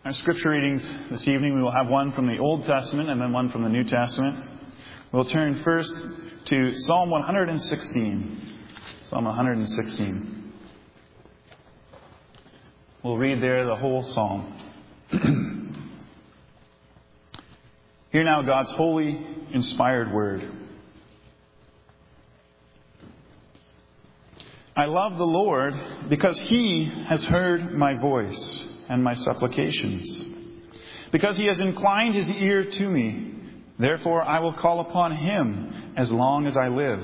Our scripture readings this evening, we will have one from the Old Testament and then one from the New Testament. We'll turn first to Psalm 116. Psalm 116. We'll read there the whole psalm. Hear now God's holy, inspired word. I love the Lord because He has heard my voice and my supplications. Because He has inclined His ear to me, therefore I will call upon Him as long as I live.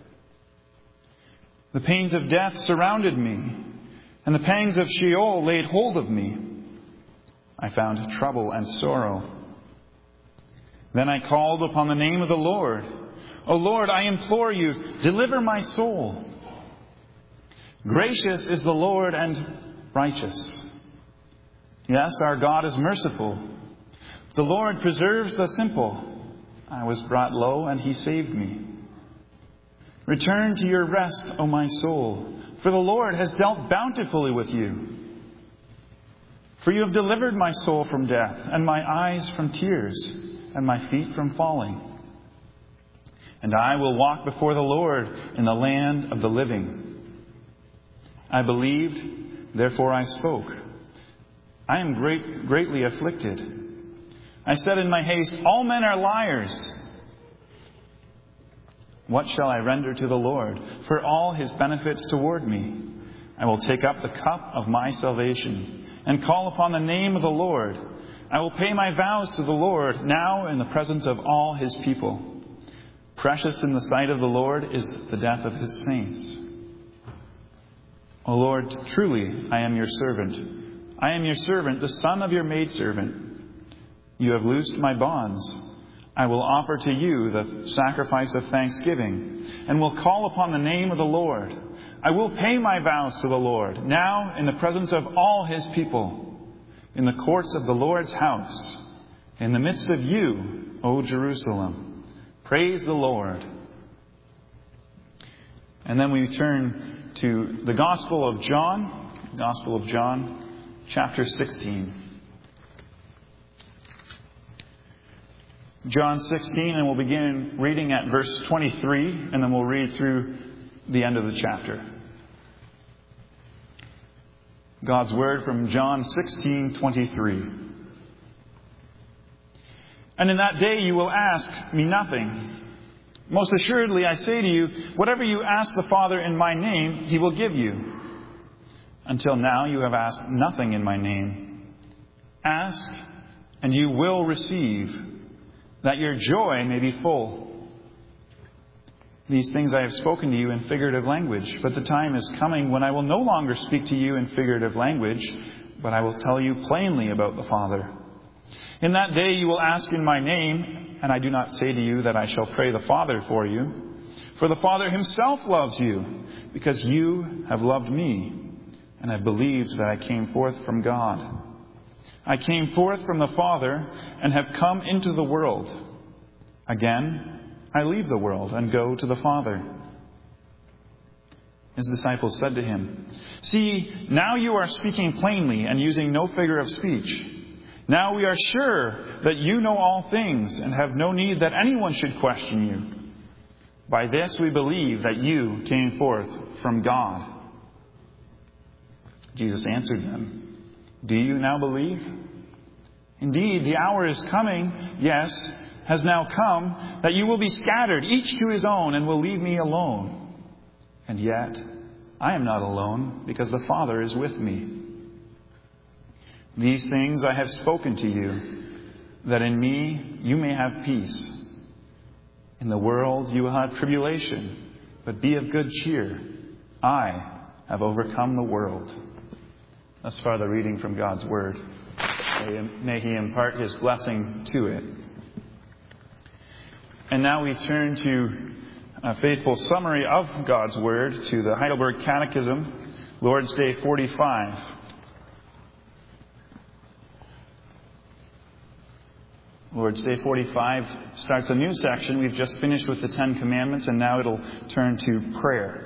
The pains of death surrounded me, and the pangs of Sheol laid hold of me. I found trouble and sorrow. Then I called upon the name of the Lord. O Lord, I implore you, deliver my soul. Gracious is the Lord and righteous. Yes, our God is merciful. The Lord preserves the simple. I was brought low, and He saved me. Return to your rest, O my soul, for the Lord has dealt bountifully with you. For you have delivered my soul from death, and my eyes from tears, and my feet from falling. And I will walk before the Lord in the land of the living. I believed, therefore I spoke. I am greatly afflicted. I said in my haste, all men are liars. What shall I render to the Lord for all His benefits toward me? I will take up the cup of my salvation and call upon the name of the Lord. I will pay my vows to the Lord now in the presence of all His people. Precious in the sight of the Lord is the death of His saints. O Lord, truly I am your servant. I am your servant, the son of your maidservant. You have loosed my bonds. I will offer to you the sacrifice of thanksgiving, and will call upon the name of the Lord. I will pay my vows to the Lord, now in the presence of all His people, in the courts of the Lord's house, in the midst of you, O Jerusalem. Praise the Lord. And then we turn to the Gospel of John, chapter 16. John 16, and we'll begin reading at verse 23, and then we'll read through the end of the chapter. God's word from John 16:23. And in that day you will ask me nothing. Most assuredly I say to you, whatever you ask the Father in my name, He will give you. Until now you have asked nothing in my name. Ask, and you will receive, that your joy may be full. These things I have spoken to you in figurative language, but the time is coming when I will no longer speak to you in figurative language, but I will tell you plainly about the Father. In that day you will ask in my name, and I do not say to you that I shall pray the Father for you, for the Father Himself loves you, because you have loved me, and have believed that I came forth from God. I came forth from the Father, and have come into the world. Again, I leave the world and go to the Father. His disciples said to Him, see, now you are speaking plainly and using no figure of speech. Now we are sure that you know all things and have no need that anyone should question you. By this we believe that you came forth from God. Jesus answered them, do you now believe? Indeed, the hour is coming, yes, has now come, that you will be scattered, each to his own, and will leave me alone. And yet, I am not alone, because the Father is with me. These things I have spoken to you, that in me you may have peace. In the world you will have tribulation, but be of good cheer. I have overcome the world. Thus far the reading from God's Word. May He impart His blessing to it. And now we turn to a faithful summary of God's Word, to the Heidelberg Catechism, Lord's Day 45. Lord's Day 45 starts a new section. We've just finished with the Ten Commandments, and now it'll turn to prayer.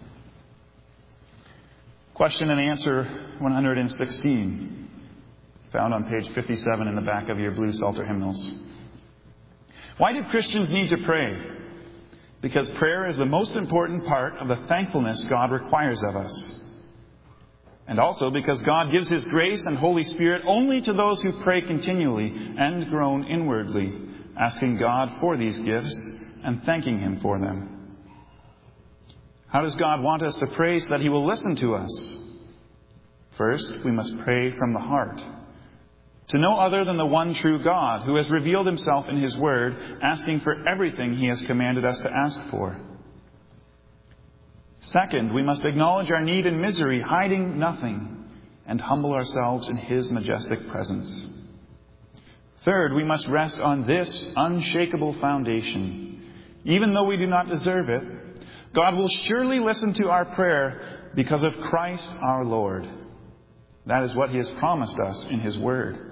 Question and answer 116. found on page 57 in the back of your blue Psalter hymnals. Why do Christians need to pray? Because prayer is the most important part of the thankfulness God requires of us. And also because God gives His grace and Holy Spirit only to those who pray continually and groan inwardly, asking God for these gifts and thanking Him for them. How does God want us to pray so that He will listen to us? First, we must pray from the heart. To no other than the one true God, who has revealed Himself in His Word, asking for everything He has commanded us to ask for. Second, we must acknowledge our need and misery, hiding nothing, and humble ourselves in His majestic presence. Third, we must rest on this unshakable foundation. Even though we do not deserve it, God will surely listen to our prayer because of Christ our Lord. That is what He has promised us in His Word.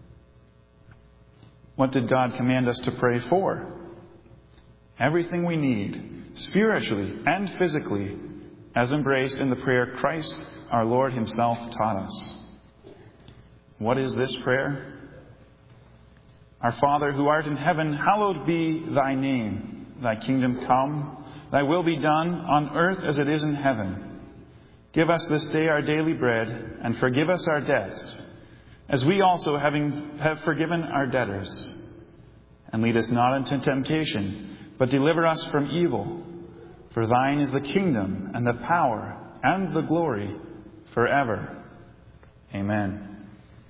What did God command us to pray for? Everything we need, spiritually and physically, as embraced in the prayer Christ our Lord Himself taught us. What is this prayer? Our Father who art in heaven, hallowed be Thy name. Thy kingdom come, Thy will be done on earth as it is in heaven. Give us this day our daily bread, and forgive us our debts, as we also have forgiven our debtors. And lead us not into temptation, but deliver us from evil. For Thine is the kingdom, and the power, and the glory, forever. Amen.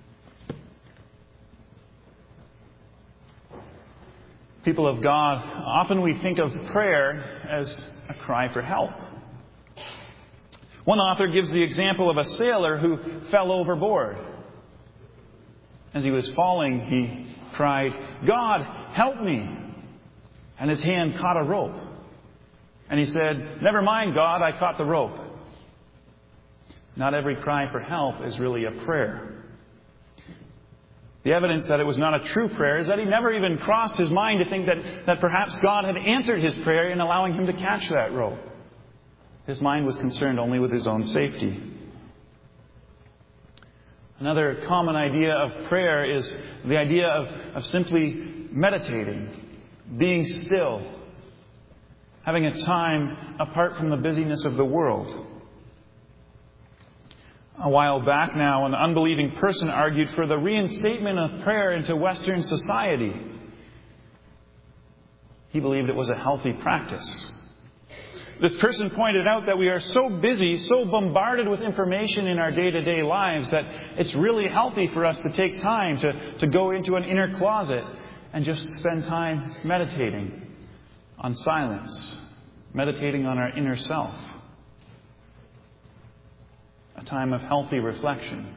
People of God, often we think of prayer as a cry for help. One author gives the example of a sailor who fell overboard. As he was falling, he cried, "God, help me!" And his hand caught a rope. And he said, "Never mind, God, I caught the rope." Not every cry for help is really a prayer. The evidence that it was not a true prayer is that he never even crossed his mind to think that perhaps God had answered his prayer in allowing him to catch that rope. His mind was concerned only with his own safety. Another common idea of prayer is the idea of simply meditating, being still, having a time apart from the busyness of the world. A while back now, an unbelieving person argued for the reinstatement of prayer into Western society. He believed it was a healthy practice. This person pointed out that we are so busy, so bombarded with information in our day-to-day lives that it's really healthy for us to take time to go into an inner closet and just spend time meditating on silence, meditating on our inner self. A time of healthy reflection.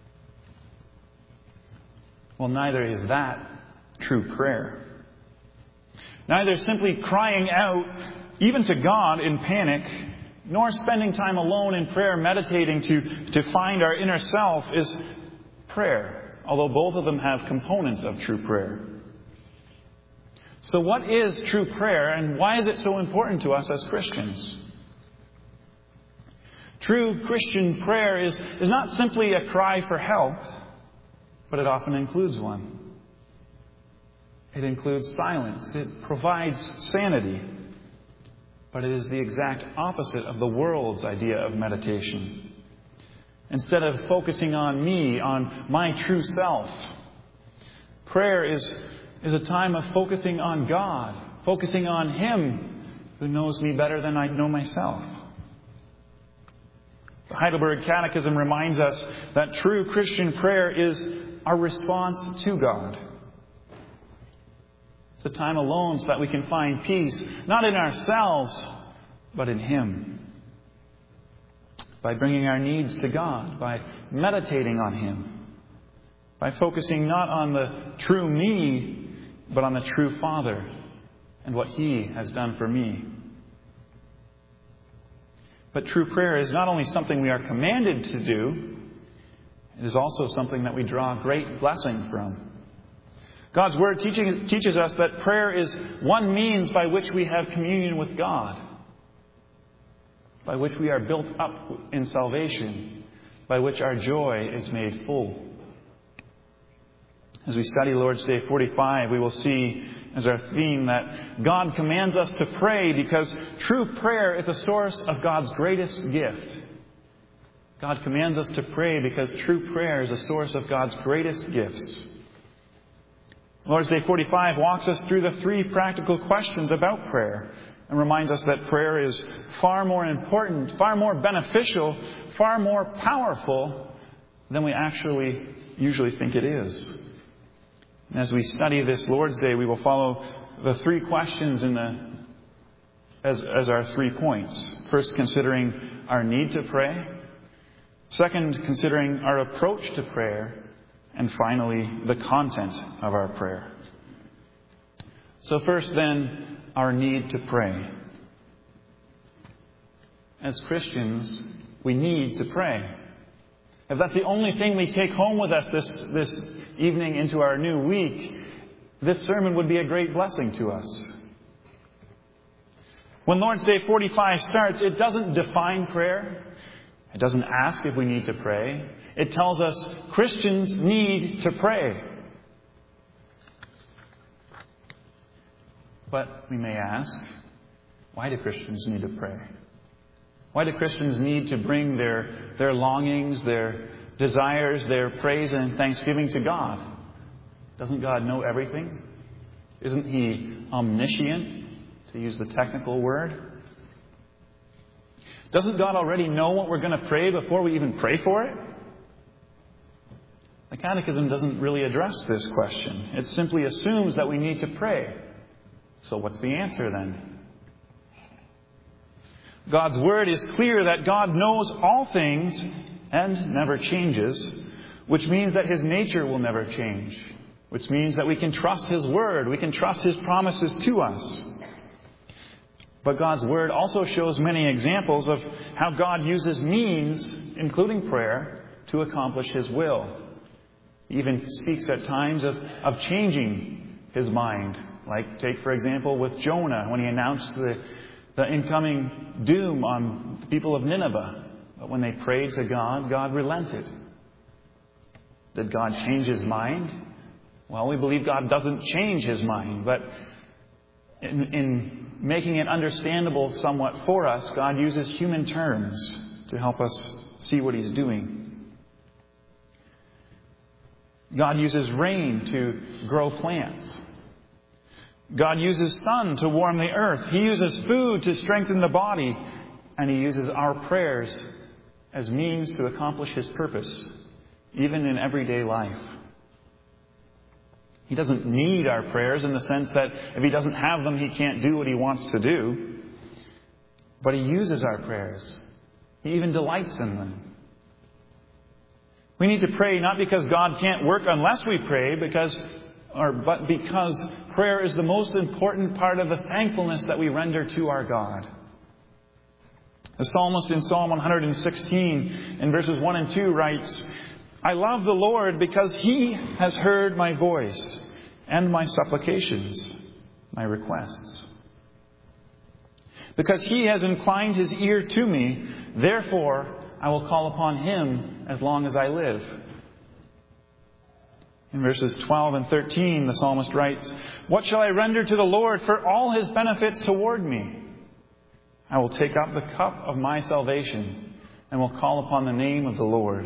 Well, neither is that true prayer. Neither simply crying out, even to God in panic, nor spending time alone in prayer meditating to find our inner self is prayer, although both of them have components of true prayer. So what is true prayer, and why is it so important to us as Christians? True Christian prayer is not simply a cry for help, but it often includes one. It includes silence. It provides sanity. But it is the exact opposite of the world's idea of meditation. Instead of focusing on me, on my true self, prayer is a time of focusing on God, focusing on Him who knows me better than I know myself. The Heidelberg Catechism reminds us that true Christian prayer is our response to God. It's a time alone so that we can find peace, not in ourselves, but in Him. By bringing our needs to God, by meditating on Him, by focusing not on the true me, but on the true Father and what He has done for me. But true prayer is not only something we are commanded to do, it is also something that we draw great blessing from. God's Word teaches us that prayer is one means by which we have communion with God, by which we are built up in salvation, by which our joy is made full. As we study Lord's Day 45, we will see as our theme that God commands us to pray because true prayer is a source of God's greatest gift. God commands us to pray because true prayer is a source of God's greatest gifts. Lord's Day 45 walks us through the three practical questions about prayer and reminds us that prayer is far more important, far more beneficial, far more powerful than we actually usually think it is. And as we study this Lord's Day, we will follow the three questions as our 3 points. First, considering our need to pray. Second, considering our approach to prayer. And finally, the content of our prayer. So first, then, our need to pray. As Christians, we need to pray. If that's the only thing we take home with us this evening into our new week, this sermon would be a great blessing to us. When Lord's Day 45 starts, it doesn't define prayer. It doesn't ask if we need to pray. It tells us Christians need to pray. But we may ask, why do Christians need to pray? Why do Christians need to bring their longings, their desires, their praise and thanksgiving to God? Doesn't God know everything? Isn't He omniscient, to use the technical word? Doesn't God already know what we're going to pray before we even pray for it? The Catechism doesn't really address this question. It simply assumes that we need to pray. So what's the answer then? God's Word is clear that God knows all things and never changes, which means that His nature will never change, which means that we can trust His Word, we can trust His promises to us. But God's Word also shows many examples of how God uses means, including prayer, to accomplish His will. He even speaks at times of changing His mind. Like, take for example with Jonah, when he announced the incoming doom on the people of Nineveh. But when they prayed to God, God relented. Did God change His mind? Well, we believe God doesn't change His mind, but in making it understandable somewhat for us, God uses human terms to help us see what He's doing. God uses rain to grow plants. God uses sun to warm the earth. He uses food to strengthen the body. And He uses our prayers as means to accomplish His purpose, even in everyday life. He doesn't need our prayers in the sense that if He doesn't have them, He can't do what He wants to do. But He uses our prayers. He even delights in them. We need to pray not because God can't work unless we pray, but because prayer is the most important part of the thankfulness that we render to our God. The psalmist in Psalm 116 in verses 1 and 2 writes, I love the Lord because He has heard my voice and my supplications, my requests. Because He has inclined His ear to me, therefore I will call upon Him as long as I live. In verses 12 and 13, the psalmist writes, What shall I render to the Lord for all His benefits toward me? I will take up the cup of my salvation and will call upon the name of the Lord.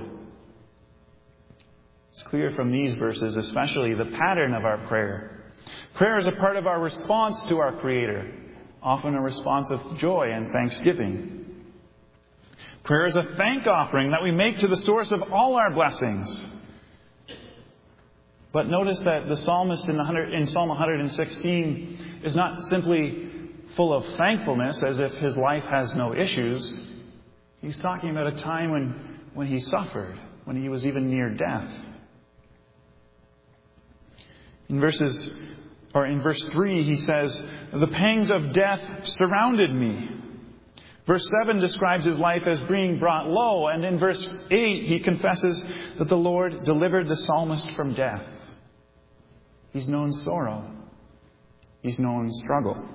It's clear from these verses, especially, the pattern of our prayer. Prayer is a part of our response to our Creator, often a response of joy and thanksgiving. Prayer is a thank offering that we make to the source of all our blessings. But notice that the psalmist in Psalm 116 is not simply full of thankfulness as if his life has no issues. He's talking about a time when he suffered, when he was even near death. In verse 3, he says, The pangs of death surrounded me. Verse 7 describes his life as being brought low. And in verse 8, he confesses that the Lord delivered the psalmist from death. He's known sorrow. He's known struggle.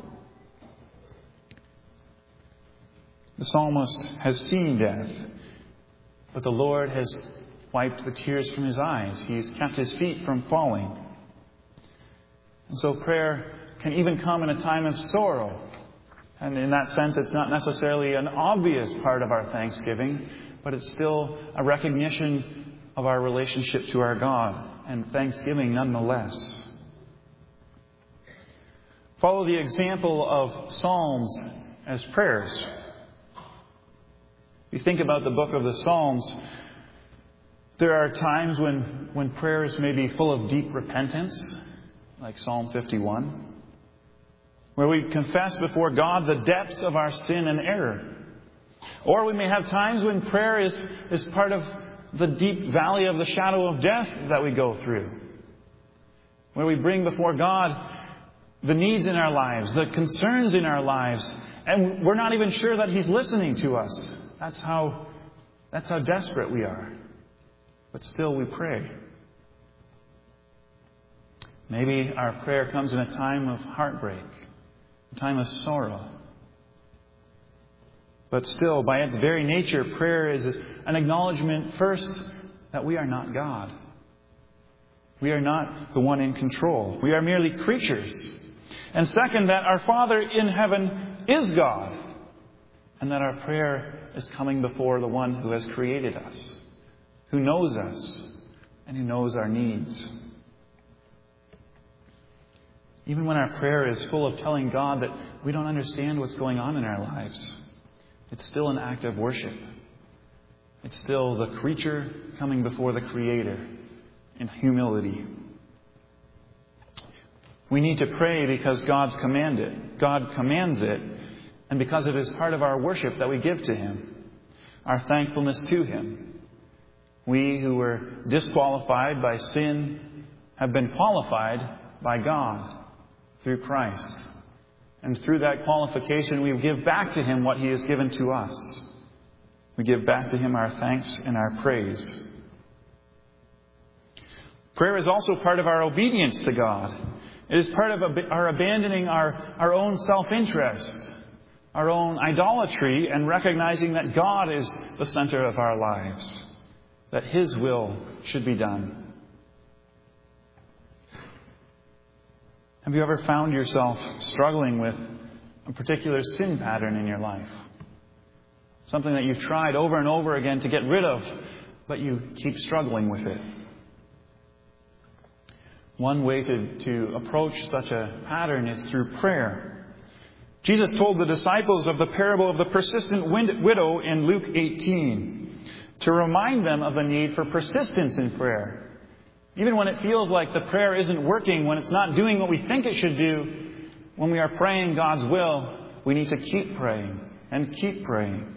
The psalmist has seen death, but the Lord has wiped the tears from his eyes. He's kept his feet from falling. And so prayer can even come in a time of sorrow. And in that sense, it's not necessarily an obvious part of our thanksgiving, but it's still a recognition of our relationship to our God, and thanksgiving nonetheless. Follow the example of Psalms as prayers. If you think about the book of the Psalms, there are times when prayers may be full of deep repentance, like Psalm 51, where we confess before God the depths of our sin and error. Or we may have times when prayer is part of the deep valley of the shadow of death that we go through, where we bring before God the needs in our lives, the concerns in our lives, and we're not even sure that He's listening to us. That's how desperate we are. But still we pray. Maybe our prayer comes in a time of heartbreak, a time of sorrow. But still, by its very nature, prayer is an acknowledgement, first, that we are not God. We are not the one in control. We are merely creatures. And second, that our Father in heaven is God. And that our prayer is coming before the one who has created us, who knows us, and who knows our needs. Even when our prayer is full of telling God that we don't understand what's going on in our lives, it's still an act of worship. It's still the creature coming before the Creator in humility. We need to pray because God commands it, and because it is part of our worship that we give to Him, our thankfulness to Him. We who were disqualified by sin have been qualified by God through Christ. And through that qualification, we give back to Him what He has given to us. We give back to Him our thanks and our praise. Prayer is also part of our obedience to God. It is part of our abandoning our own self-interest, our own idolatry, and recognizing that God is the center of our lives, that His will should be done. Have you ever found yourself struggling with a particular sin pattern in your life? Something that you've tried over and over again to get rid of, but you keep struggling with it. One way to approach such a pattern is through prayer. Jesus told the disciples of the parable of the persistent widow in Luke 18 to remind them of the need for persistence in prayer. Even when it feels like the prayer isn't working, when it's not doing what we think it should do, when we are praying God's will, we need to keep praying and keep praying.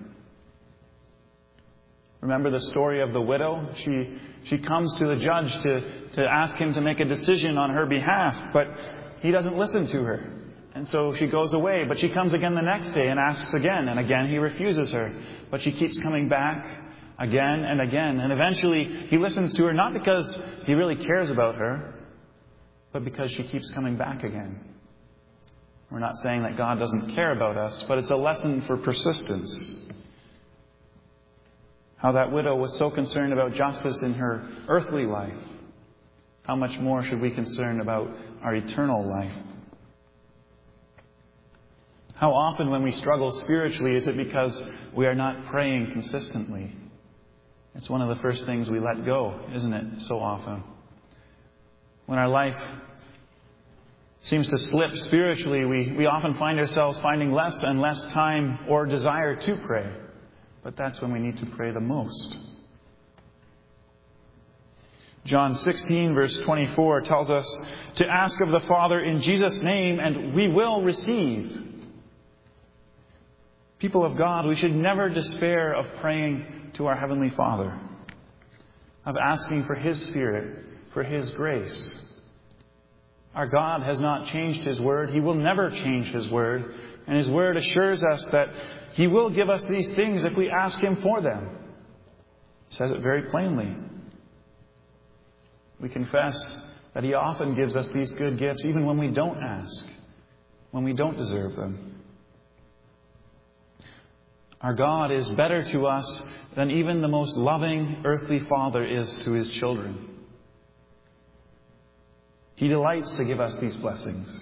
Remember the story of the widow? She comes to the judge to ask him to make a decision on her behalf, but he doesn't listen to her. And so she goes away, but she comes again the next day and asks again, and again he refuses her. But she keeps coming back again and again. And eventually he listens to her, not because he really cares about her, but because she keeps coming back again. We're not saying that God doesn't care about us, but it's a lesson for persistence. How that widow was so concerned about justice in her earthly life. How much more should we concern about our eternal life? How often when we struggle spiritually is it because we are not praying consistently? It's one of the first things we let go, isn't it, so often? When our life seems to slip spiritually, we often find ourselves finding less and less time or desire to pray. But that's when we need to pray the most. John 16, verse 24 tells us to ask of the Father in Jesus' name, and we will receive. People of God, we should never despair of praying to our Heavenly Father, of asking for His Spirit, for His grace. Our God has not changed His Word. He will never change His Word. And His Word assures us that He will give us these things if we ask Him for them. It says it very plainly. We confess that He often gives us these good gifts even when we don't ask, when we don't deserve them. Our God is better to us than even the most loving earthly father is to his children. He delights to give us these blessings.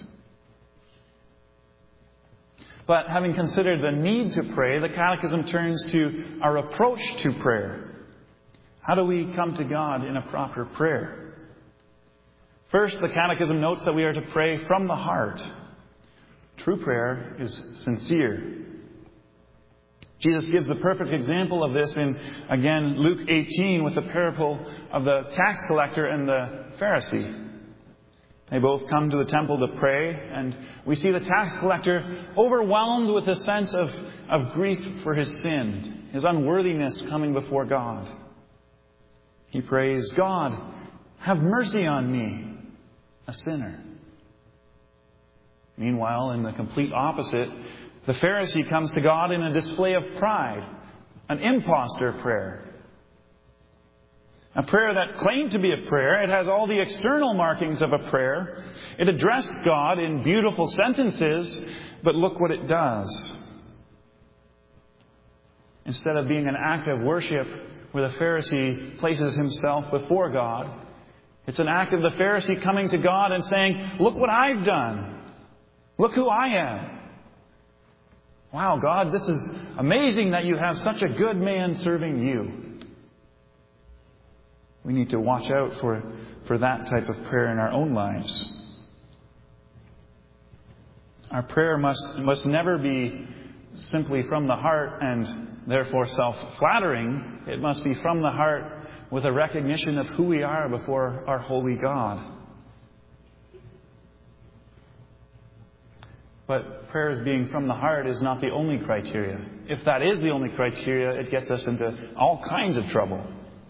But having considered the need to pray, the Catechism turns to our approach to prayer. How do we come to God in a proper prayer? First, the Catechism notes that we are to pray from the heart. True prayer is sincere. Jesus gives the perfect example of this in, again, Luke 18 with the parable of the tax collector and the Pharisee. They both come to the temple to pray, and we see the tax collector overwhelmed with a sense of grief for his sin, his unworthiness coming before God. He prays, "God, have mercy on me, a sinner." Meanwhile, in the complete opposite, the Pharisee comes to God in a display of pride, an impostor prayer. A prayer that claimed to be a prayer. It has all the external markings of a prayer. It addressed God in beautiful sentences, but look what it does. Instead of being an act of worship where the Pharisee places himself before God, it's an act of the Pharisee coming to God and saying, "Look what I've done. Look who I am. Wow, God, this is amazing that you have such a good man serving you." We need to watch out for that type of prayer in our own lives. Our prayer must never be simply from the heart and therefore self-flattering. It must be from the heart with a recognition of who we are before our holy God. But prayers being from the heart is not the only criteria. If that is the only criteria, it gets us into all kinds of trouble.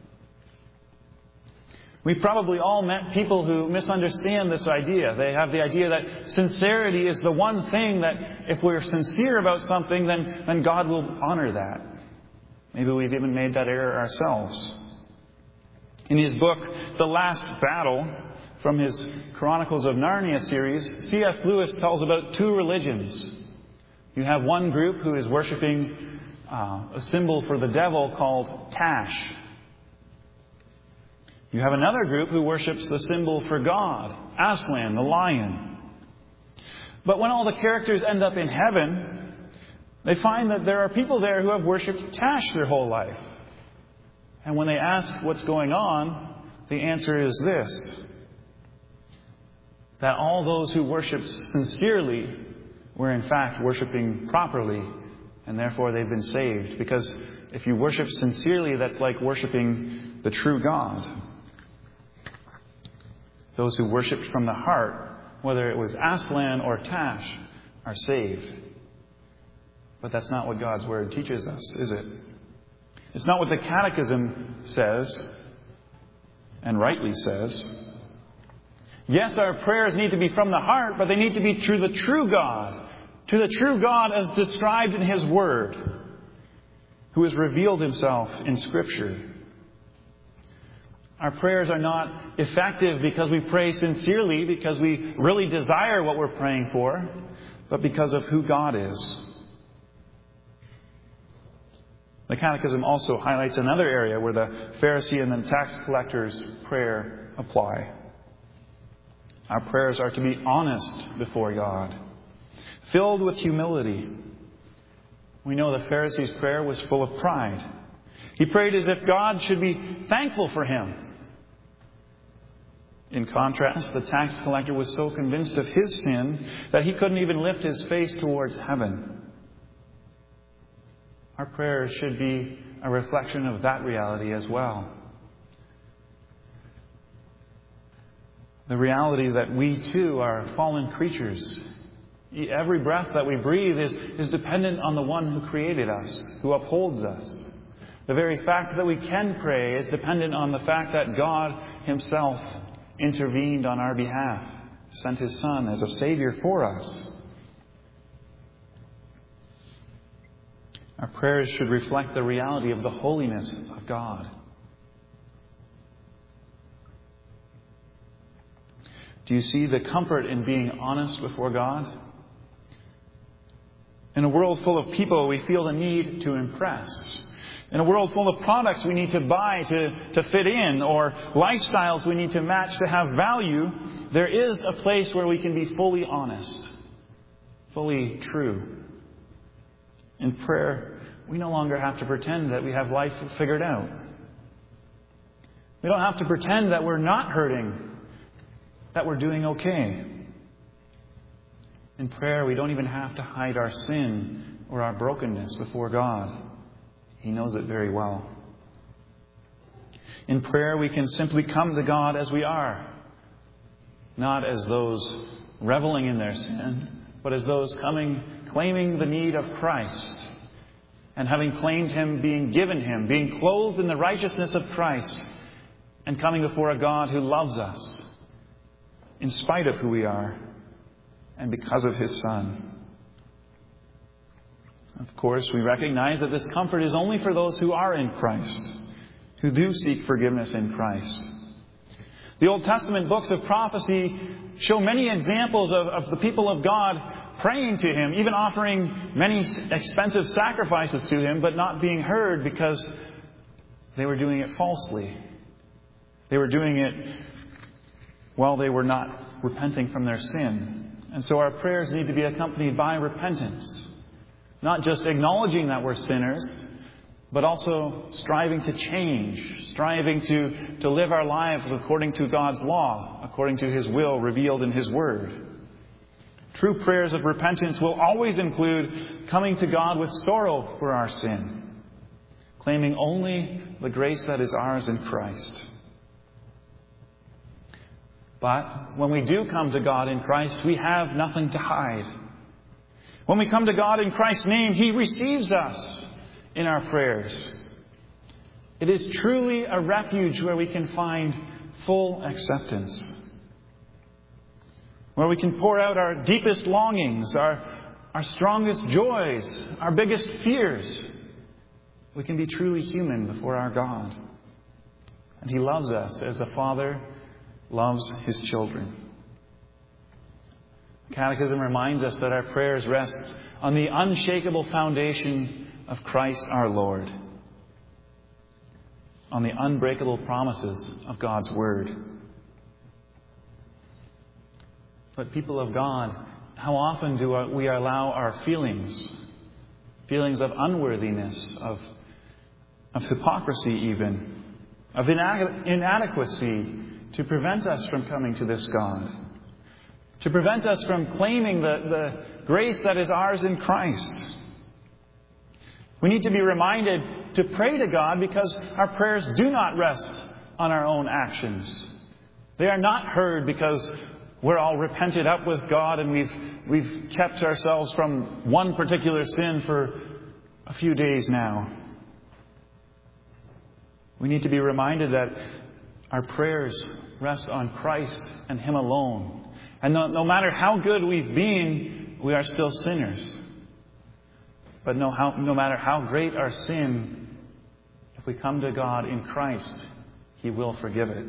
We've probably all met people who misunderstand this idea. They have the idea that sincerity is the one thing that if we're sincere about something, then God will honor that. Maybe we've even made that error ourselves. In his book, The Last Battle, from his Chronicles of Narnia series, C.S. Lewis tells about two religions. You have one group who is worshipping a symbol for the devil called Tash. You have another group who worships the symbol for God, Aslan, the lion. But when all the characters end up in heaven, they find that there are people there who have worshipped Tash their whole life. And when they ask what's going on, the answer is this: that all those who worshipped sincerely were in fact worshipping properly, and therefore they've been saved. Because if you worship sincerely, that's like worshipping the true God. Those who worshipped from the heart, whether it was Aslan or Tash, are saved. But that's not what God's Word teaches us, is it? It's not what the Catechism says, and rightly says. Yes, our prayers need to be from the heart, but they need to be to the true God. To the true God as described in His Word, who has revealed Himself in Scripture. Our prayers are not effective because we pray sincerely, because we really desire what we're praying for, but because of who God is. The Catechism also highlights another area where the Pharisee and the tax collector's prayer apply. Our prayers are to be honest before God, filled with humility. We know the Pharisee's prayer was full of pride. He prayed as if God should be thankful for him. In contrast, the tax collector was so convinced of his sin that he couldn't even lift his face towards heaven. Our prayers should be a reflection of that reality as well. The reality that we too are fallen creatures. Every breath that we breathe is dependent on the one who created us, who upholds us. The very fact that we can pray is dependent on the fact that God Himself intervened on our behalf, sent His Son as a Savior for us. Our prayers should reflect the reality of the holiness of God. Do you see the comfort in being honest before God? In a world full of people, we feel the need to impress. In a world full of products we need to buy to fit in, or lifestyles we need to match to have value, there is a place where we can be fully honest, fully true. In prayer, we no longer have to pretend that we have life figured out. We don't have to pretend that we're not hurting, that we're doing okay. In prayer, we don't even have to hide our sin or our brokenness before God. He knows it very well. In prayer, we can simply come to God as we are, not as those reveling in their sin, but as those claiming the need of Christ, and having claimed Him, being given Him, being clothed in the righteousness of Christ, and coming before a God who loves us in spite of who we are and because of His Son. Of course, we recognize that this comfort is only for those who are in Christ, who do seek forgiveness in Christ. The Old Testament books of prophecy show many examples of the people of God praying to Him, even offering many expensive sacrifices to Him, but not being heard because they were doing it falsely. They were doing it while they were not repenting from their sin. And so our prayers need to be accompanied by repentance. Not just acknowledging that we're sinners, but also striving to change, striving to live our lives according to God's law, according to His will revealed in His Word. True prayers of repentance will always include coming to God with sorrow for our sin, claiming only the grace that is ours in Christ. But when we do come to God in Christ, we have nothing to hide. When we come to God in Christ's name, He receives us in our prayers. It is truly a refuge where we can find full acceptance, where we can pour out our deepest longings, our strongest joys, our biggest fears. We can be truly human before our God. And He loves us as a Father loves His children. Catechism reminds us that our prayers rest on the unshakable foundation of Christ our Lord, on the unbreakable promises of God's Word. But people of God, how often do we allow our feelings of unworthiness, of hypocrisy even, of inadequacy, to prevent us from coming to this God, to prevent us from claiming the grace that is ours in Christ. We need to be reminded to pray to God because our prayers do not rest on our own actions. They are not heard because we're all repented up with God and we've kept ourselves from one particular sin for a few days now. We need to be reminded that our prayers rest on Christ and Him alone. And no matter how good we've been, we are still sinners. But no matter how great our sin, if we come to God in Christ, He will forgive it.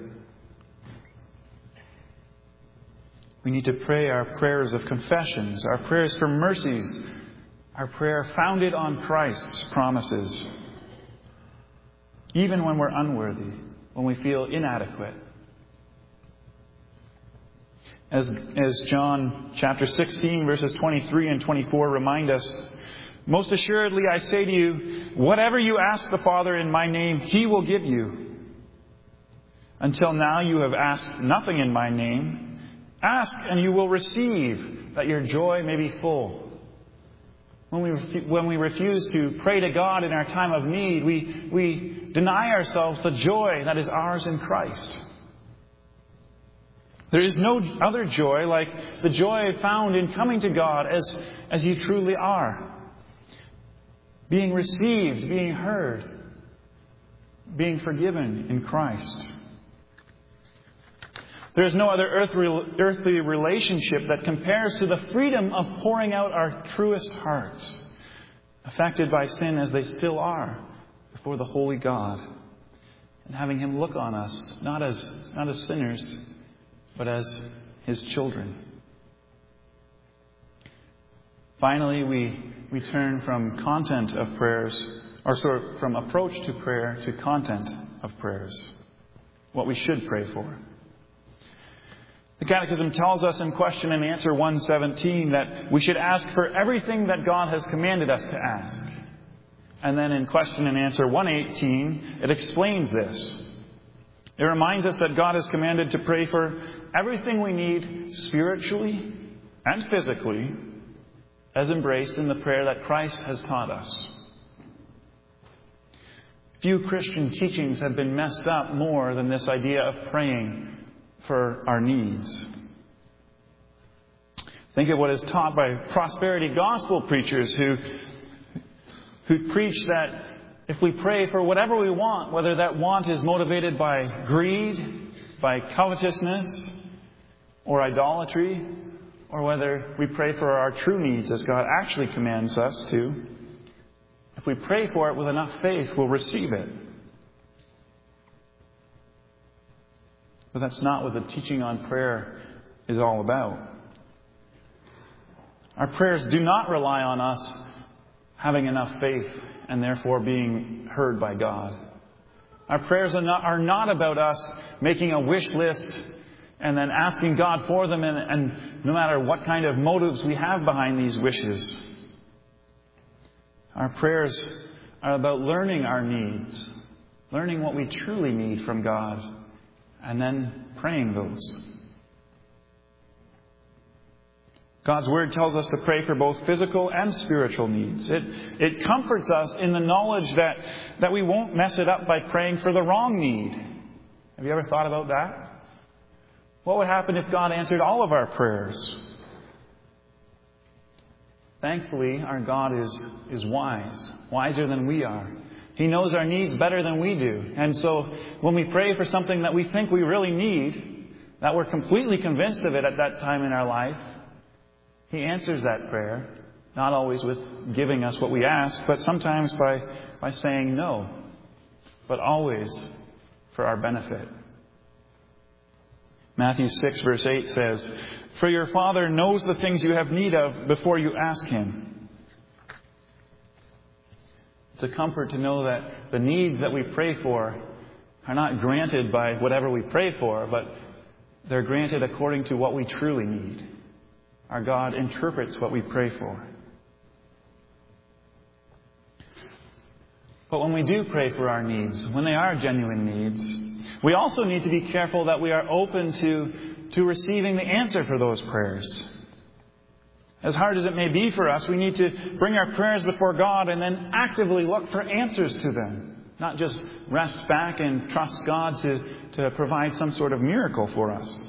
We need to pray our prayers of confessions, our prayers for mercies, our prayer founded on Christ's promises, even when we're unworthy, when we feel inadequate. As John chapter 16, verses 23 and 24 remind us, most assuredly I say to you, whatever you ask the Father in my name, He will give you. Until now you have asked nothing in my name. Ask and you will receive, that your joy may be full. When we refuse to pray to God in our time of need, we deny ourselves the joy that is ours in Christ. There is no other joy like the joy found in coming to God as you truly are. Being received, being heard, being forgiven in Christ. There is no other earthly relationship that compares to the freedom of pouring out our truest hearts, affected by sin as they still are before the holy God, and having Him look on us not as sinners, but as His children. Finally, we turn from content of prayers or sort of from approach to prayer to content of prayers. What we should pray for. The Catechism tells us in Question and Answer 117 that we should ask for everything that God has commanded us to ask. And then in Question and Answer 118, it explains this. It reminds us that God has commanded to pray for everything we need spiritually and physically, as embraced in the prayer that Christ has taught us. Few Christian teachings have been messed up more than this idea of praying for our needs. Think of what is taught by prosperity gospel preachers who preach that if we pray for whatever we want, whether that want is motivated by greed, by covetousness, or idolatry, or whether we pray for our true needs as God actually commands us to, if we pray for it with enough faith, we'll receive it. But that's not what the teaching on prayer is all about. Our prayers do not rely on us having enough faith and therefore being heard by God. Our prayers are not about us making a wish list and then asking God for them, and no matter what kind of motives we have behind these wishes. Our prayers are about learning our needs, learning what we truly need from God, and then praying those. God's Word tells us to pray for both physical and spiritual needs. It comforts us in the knowledge that we won't mess it up by praying for the wrong need. Have you ever thought about that? What would happen if God answered all of our prayers? Thankfully, our God is wise, wiser than we are. He knows our needs better than we do. And so when we pray for something that we think we really need, that we're completely convinced of it at that time in our life, He answers that prayer, not always with giving us what we ask, but sometimes by saying no, but always for our benefit. Matthew 6 verse 8 says, "For your Father knows the things you have need of before you ask Him." It's a comfort to know that the needs that we pray for are not granted by whatever we pray for, but they're granted according to what we truly need. Our God interprets what we pray for. But when we do pray for our needs, when they are genuine needs, we also need to be careful that we are open to receiving the answer for those prayers. As hard as it may be for us, we need to bring our prayers before God and then actively look for answers to them. Not just rest back and trust God to provide some sort of miracle for us.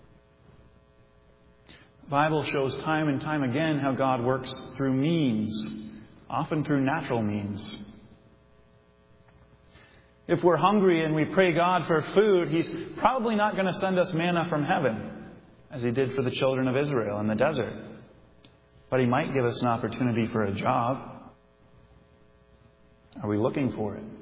The Bible shows time and time again how God works through means, often through natural means. If we're hungry and we pray God for food, He's probably not going to send us manna from heaven, as He did for the children of Israel in the desert. But He might give us an opportunity for a job. Are we looking for it?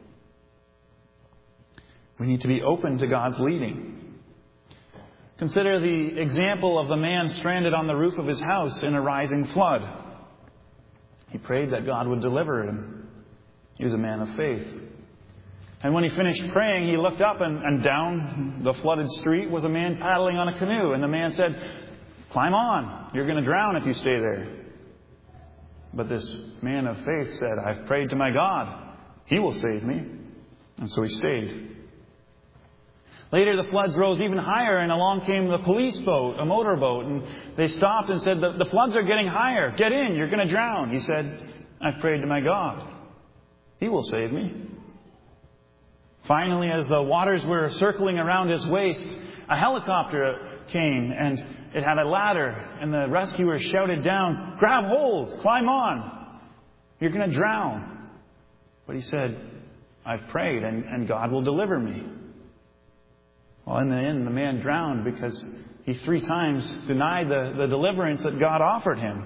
We need to be open to God's leading. Consider the example of the man stranded on the roof of his house in a rising flood. He prayed that God would deliver him. He was a man of faith. And when he finished praying, he looked up and down the flooded street was a man paddling on a canoe. And the man said, "Climb on. You're going to drown if you stay there." But this man of faith said, "I've prayed to my God. He will save me." And so he stayed. Later, the floods rose even higher, and along came the police boat, a motorboat, and they stopped and said, the floods are getting higher. Get in. You're going to drown. He said, "I've prayed to my God. He will save me." Finally, as the waters were circling around his waist, a helicopter came, and it had a ladder, and the rescuers shouted down, "Grab hold! Climb on! You're going to drown." But he said, "I've prayed, and God will deliver me." Well, in the end, the man drowned because he 3 times denied the deliverance that God offered him.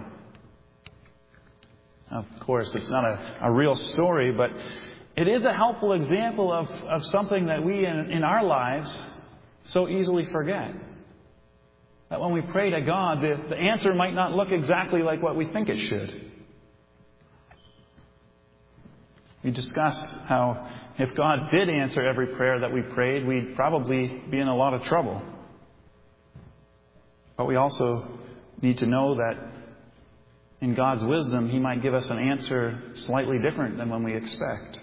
Of course, it's not a real story, but it is a helpful example of something that we in our lives so easily forget. That when we pray to God, the answer might not look exactly like what we think it should. We discussed how if God did answer every prayer that we prayed, we'd probably be in a lot of trouble. But we also need to know that in God's wisdom, He might give us an answer slightly different than when we expect.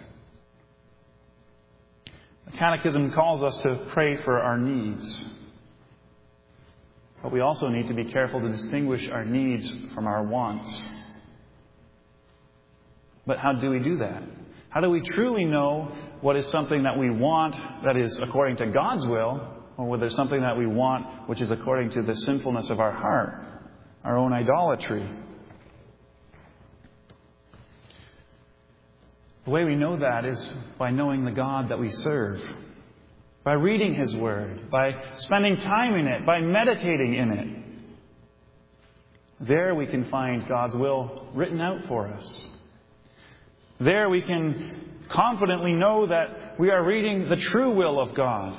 The Catechism calls us to pray for our needs. But we also need to be careful to distinguish our needs from our wants. But how do we do that? How do we truly know what is something that we want that is according to God's will, or whether it's something that we want which is according to the sinfulness of our heart, our own idolatry? The way we know that is by knowing the God that we serve, by reading His Word, by spending time in it, by meditating in it. There we can find God's will written out for us. There we can confidently know that we are reading the true will of God.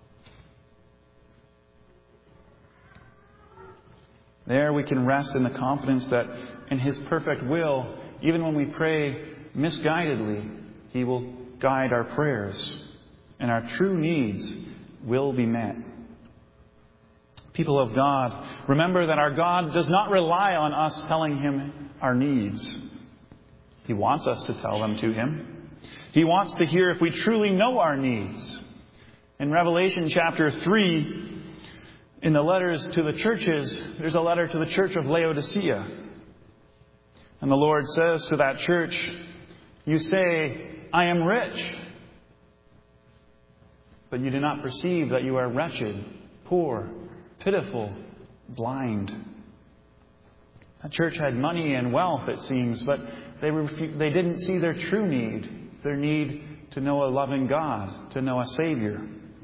There we can rest in the confidence that in His perfect will, even when we pray misguidedly, He will guide our prayers, and our true needs will be met. People of God, remember that our God does not rely on us telling Him our needs. He wants us to tell them to Him. He wants to hear if we truly know our needs. In Revelation chapter 3, in the letters to the churches, there's a letter to the church of Laodicea. And the Lord says to that church, "You say, 'I am rich,' but you do not perceive that you are wretched, poor, pitiful, blind." That church had money and wealth, it seems, but they didn't see their true need, their need to know a loving God, to know a Savior.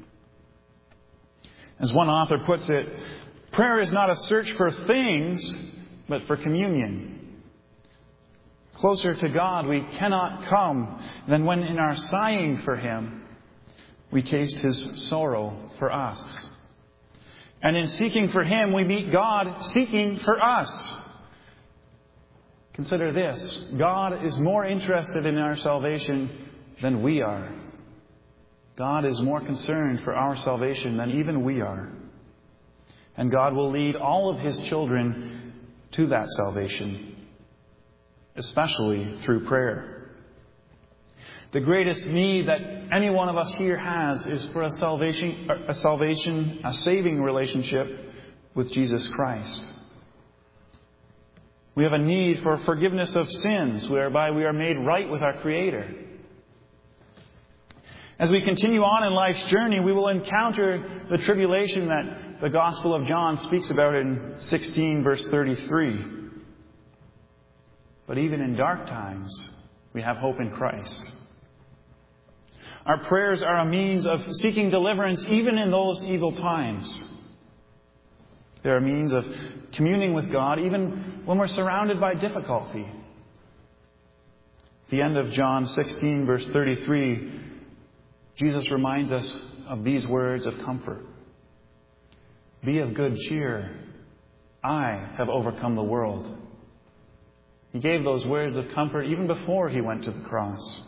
As one author puts it, prayer is not a search for things, but for communion. Closer to God we cannot come than when in our sighing for Him, we taste His sorrow for us. And in seeking for Him, we meet God seeking for us. Consider this. God is more interested in our salvation than we are. God is more concerned for our salvation than even we are. And God will lead all of His children to that salvation, especially through prayer. The greatest need that any one of us here has is for a saving relationship with Jesus Christ. We have a need for forgiveness of sins, whereby we are made right with our Creator. As we continue on in life's journey, we will encounter the tribulation that the Gospel of John speaks about in 16 verse 33. But even in dark times, we have hope in Christ. Our prayers are a means of seeking deliverance even in those evil times. They're a means of communing with God even when we're surrounded by difficulty. At the end of John 16 verse 33, Jesus reminds us of these words of comfort. "Be of good cheer. I have overcome the world." He gave those words of comfort even before He went to the cross.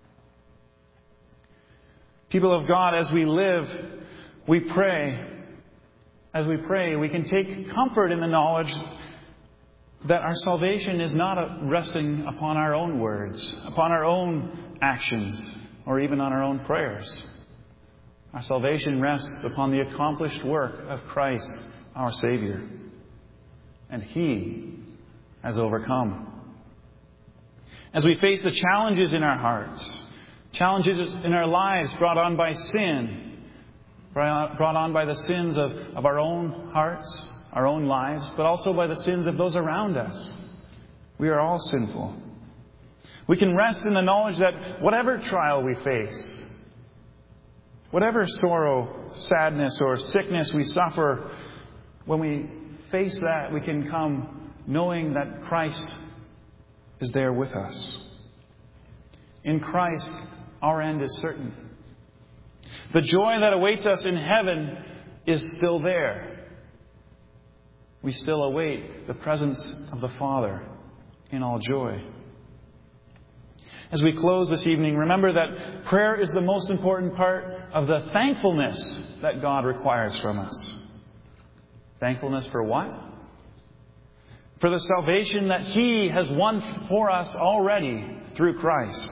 People of God, as we live, we pray. As we pray, we can take comfort in the knowledge that our salvation is not resting upon our own words, upon our own actions, or even on our own prayers. Our salvation rests upon the accomplished work of Christ, our Savior. And He has overcome. As we face the challenges in our hearts, challenges in our lives brought on by sin, brought on by the sins of our own hearts, our own lives, but also by the sins of those around us. We are all sinful. We can rest in the knowledge that whatever trial we face, whatever sorrow, sadness, or sickness we suffer, when we face that, we can come knowing that Christ is there with us. In Christ, our end is certain. The joy that awaits us in heaven is still there. We still await the presence of the Father in all joy. As we close this evening, remember that prayer is the most important part of the thankfulness that God requires from us. Thankfulness for what? For the salvation that He has won for us already through Christ.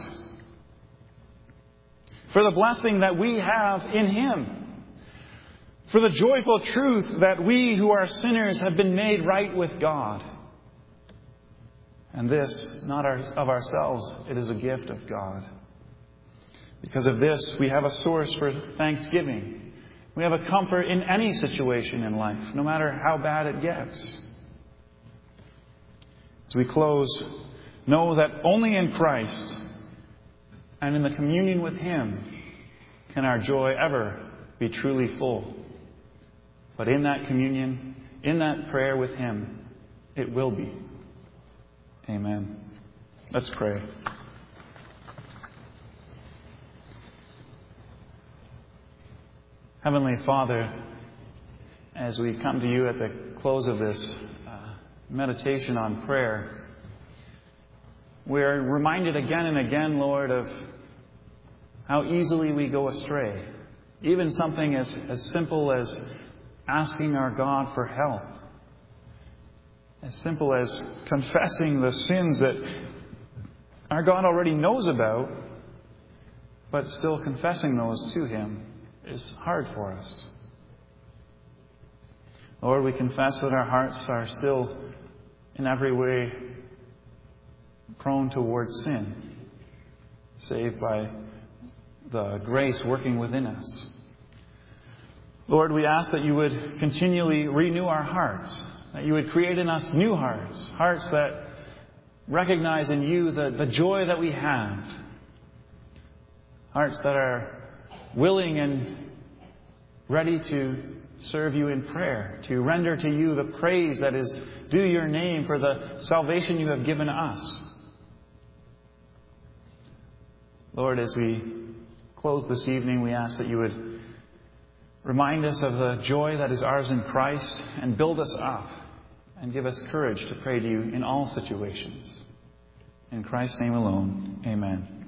For the blessing that we have in Him. For the joyful truth that we who are sinners have been made right with God. And this, not of ourselves, it is a gift of God. Because of this, we have a source for thanksgiving. We have a comfort in any situation in life, no matter how bad it gets. As we close, know that only in Christ and in the communion with Him can our joy ever be truly full. But in that communion, in that prayer with Him, it will be. Amen. Let's pray. Heavenly Father, as we come to You at the close of this meditation on prayer, we're reminded again and again, Lord, of how easily we go astray. Even something as simple as asking our God for help. As simple as confessing the sins that our God already knows about, but still confessing those to Him is hard for us. Lord, we confess that our hearts are still in every way prone towards sin, save by the grace working within us. Lord, we ask that You would continually renew our hearts, that You would create in us new hearts, hearts that recognize in You the joy that we have, hearts that are willing and ready to serve You in prayer, to render to You the praise that is due Your name for the salvation You have given us. Lord, as we close this evening, we ask that You would remind us of the joy that is ours in Christ and build us up and give us courage to pray to You in all situations. In Christ's name alone, amen.